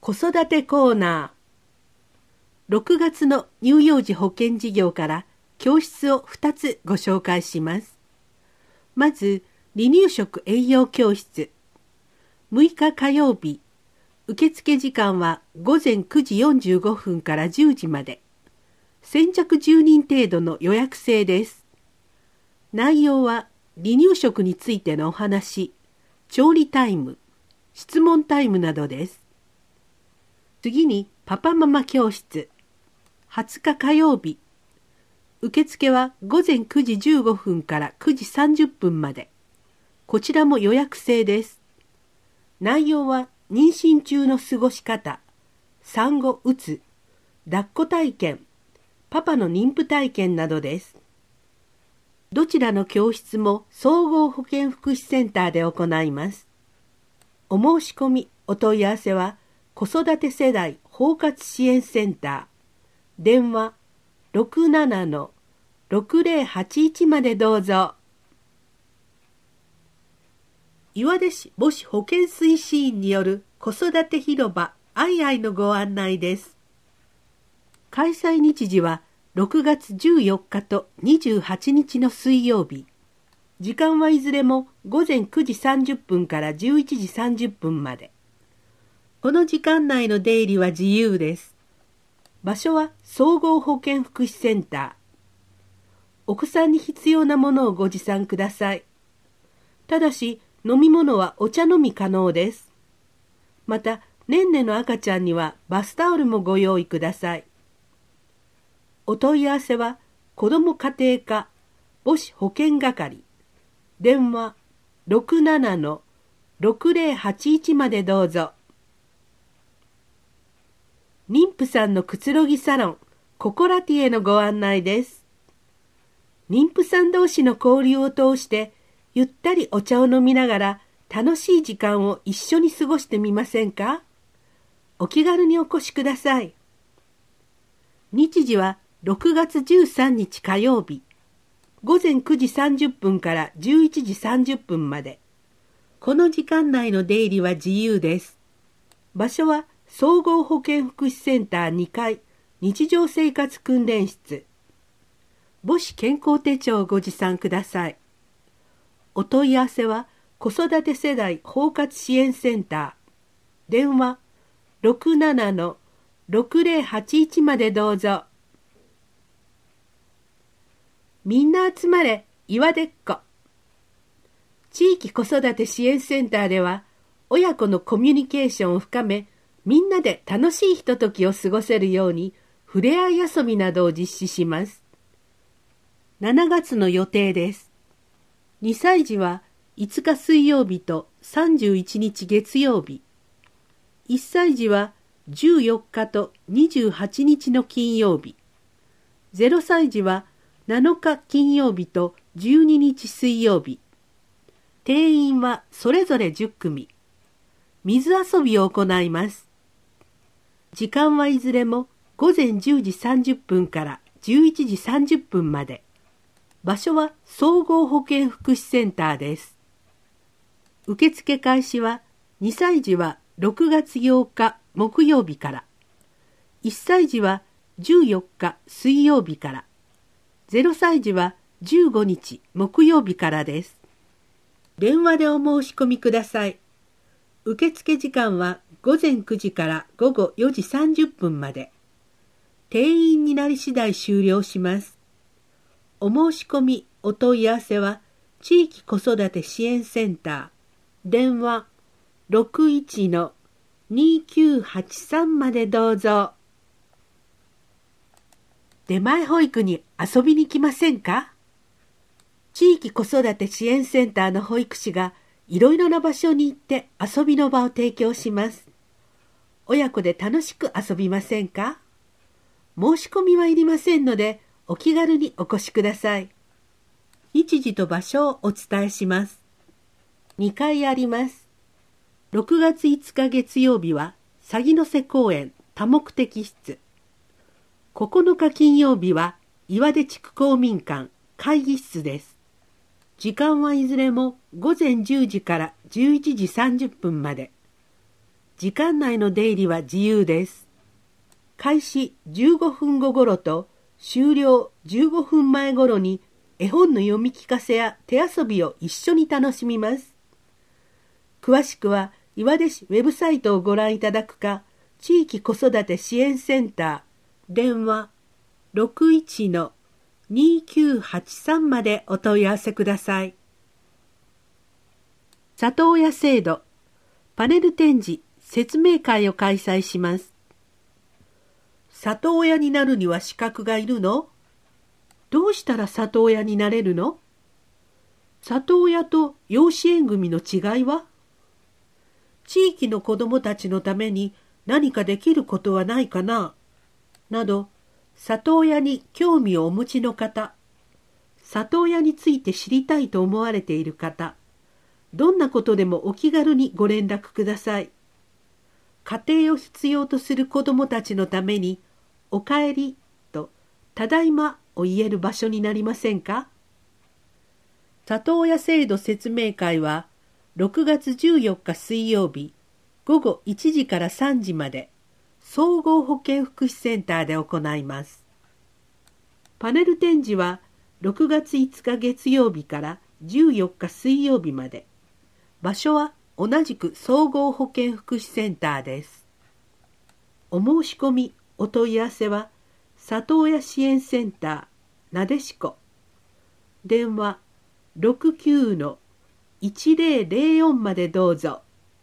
子育てコーナー。6月の乳幼児保健事業から教室を2つご紹介します。まず、離乳食栄養教室。6日火曜日、受付時間は午前9時45分から10時まで。先着10人程度の予約制です。内容は離乳食についてのお話、調理タイム、質問タイムなどです。次にパパママ教室。20日火曜日。受付は午前9時15分から9時30分まで。こちらも予約制です。内容は妊娠中の過ごし方、産後うつ、抱っこ体験、パパの妊婦体験などです。どちらの教室も総合保健福祉センターで行います。お申し込み、お問い合わせは子育て世代包括支援センター、電話 67-6081 までどうぞ。岩出市母子保健推進員による子育て広場アイアイのご案内です。開催日時は6月14日と28日の水曜日。時間はいずれも午前9時30分から11時30分まで。この時間内の出入りは自由です。場所は総合保健福祉センター。お子さんに必要なものをご持参ください。ただし、飲み物はお茶飲み可能です。また、ねんねの赤ちゃんにはバスタオルもご用意ください。お問い合わせは、子ども家庭課母子保健係。電話 67-6081 までどうぞ。妊婦さんのくつろぎサロン、ココラティへのご案内です。妊婦さん同士の交流を通して、ゆったりお茶を飲みながら楽しい時間を一緒に過ごしてみませんか？お気軽にお越しください。日時は6月13日火曜日、午前9時30分から11時30分まで。この時間内の出入りは自由です。場所は総合保健福祉センター2階日常生活訓練室。母子健康手帳をご持参ください。お問い合わせは子育て世代包括支援センター。電話 67-6081 までどうぞ。みんな集まれ、岩出っ子。地域子育て支援センターでは、親子のコミュニケーションを深め、みんなで楽しいひとときを過ごせるように、ふれあい遊びなどを実施します。7月の予定です。2歳児は5日水曜日と31日月曜日。1歳児は14日と28日の金曜日。0歳児は7日金曜日と12日水曜日。定員はそれぞれ10組。水遊びを行います。時間はいずれも午前10時30分から11時30分まで。場所は総合保健福祉センターです。受付開始は2歳児は6月8日木曜日から、1歳児は14日水曜日から、0歳児は15日木曜日からです。電話でお申し込みください。受付時間は午前9時から午後4時30分まで。定員になり次第終了します。お申し込み、お問い合わせは地域子育て支援センター。電話 61-2983 までどうぞ。出前保育に遊びに来ませんか？地域子育て支援センターの保育士がいろいろな場所に行って遊びの場を提供します。親子で楽しく遊びませんか？申し込みはいりませんのでお気軽にお越しください。日時と場所をお伝えします。2回あります。6月5日月曜日は鷺の瀬公園多目的室。9日金曜日は岩出地区公民館会議室です。時間はいずれも午前10時から11時30分まで。 時間内の出入りは自由です。開始15分後頃と終了15分前頃に絵本の読み聞かせや手遊びを一緒に楽しみます。詳しくは岩出市ウェブサイトをご覧いただくか、地域子育て支援センター、電話 61-2983 までお問い合わせください。里親制度、パネル展示、説明会を開催します。里親になるには資格がいるの？どうしたら里親になれるの？里親と養子縁組の違いは？地域の子どもたちのために何かできることはないかな？など、里親に興味をお持ちの方、里親について知りたいと思われている方、どんなことでもお気軽にご連絡ください。家庭を必要とする子どもたちのために、おかえりとただいまを言える場所になりませんか？里親制度説明会は6月14日水曜日午後1時から3時まで総合保健福祉センターで行います。パネル展示は6月5日月曜日から14日水曜日まで。場所は同じく総合保健福祉センターです。お申し込み、お問い合わせは里親支援センターなでしこ、電話 69-1004 までどうぞ。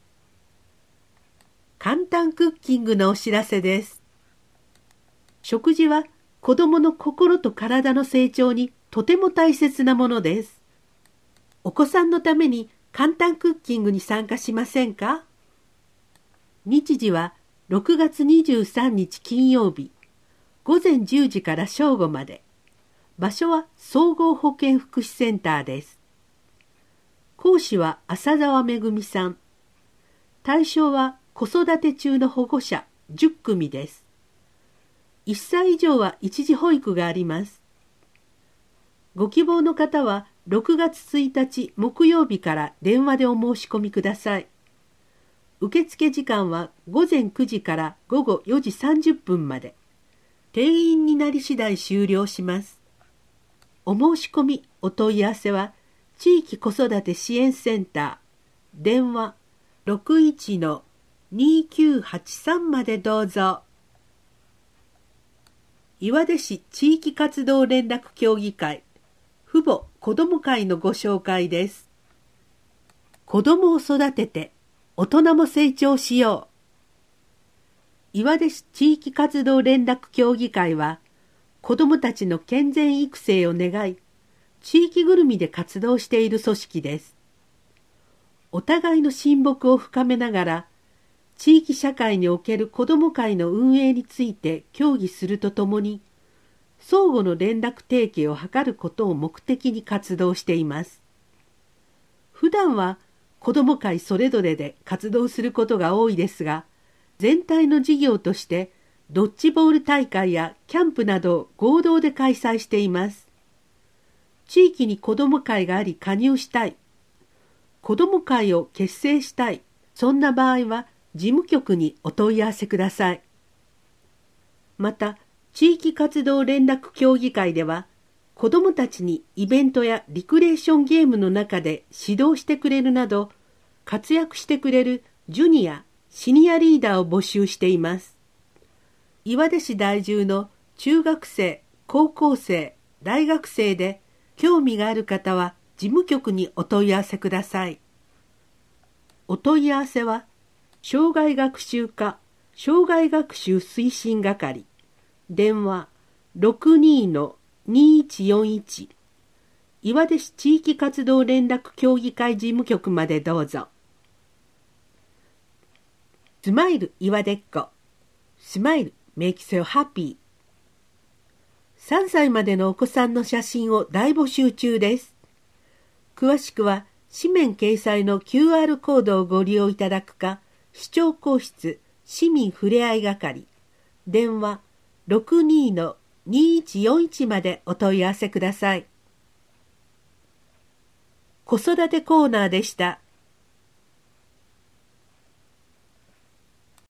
簡単クッキングのお知らせです。食事は子どもの心と体の成長にとても大切なものです。お子さんのために簡単クッキングに参加しませんか？日時は6月23日金曜日午前10時から正午まで。場所は総合保健福祉センターです。講師は浅澤めぐみさん。対象は子育て中の保護者10組です。1歳以上は一時保育があります。ご希望の方は6月1日木曜日から電話でお申し込みください。受付時間は午前9時から午後4時30分まで。定員になり次第終了します。お申し込み、お問い合わせは地域子育て支援センター、電話 61-2983 までどうぞ。岩出市地域活動連絡協議会父母子ども会のご紹介です。子どもを育てて大人も成長しよう。岩出市地域活動連絡協議会は子どもたちの健全育成を願い、地域ぐるみで活動している組織です。お互いの親睦を深めながら、地域社会における子ども会の運営について協議するとともに、相互の連絡提携を図ることを目的に活動しています。普段は子ども会それぞれで活動することが多いですが、全体の事業としてドッジボール大会やキャンプなどを合同で開催しています。地域に子ども会があり加入したい、子ども会を結成したい、そんな場合は事務局にお問い合わせください。また、地域活動連絡協議会では、子どもたちにイベントやリクレーションゲームの中で指導してくれるなど、活躍してくれるジュニア、シニアリーダーを募集しています。岩出市在住の中学生、高校生、大学生で興味がある方は事務局にお問い合わせください。お問い合わせは、障害学習課障害学習推進係、電話 62-2141 岩出市地域活動連絡協議会事務局までどうぞ。スマイル岩出っ子、スマイルmakes you happy。 3歳までのお子さんの写真を大募集中です。詳しくは紙面掲載の QR コードをご利用いただくか、市長公室市民ふれあい係、電話 62-2141 までお問い合わせください。子育てコーナーでした。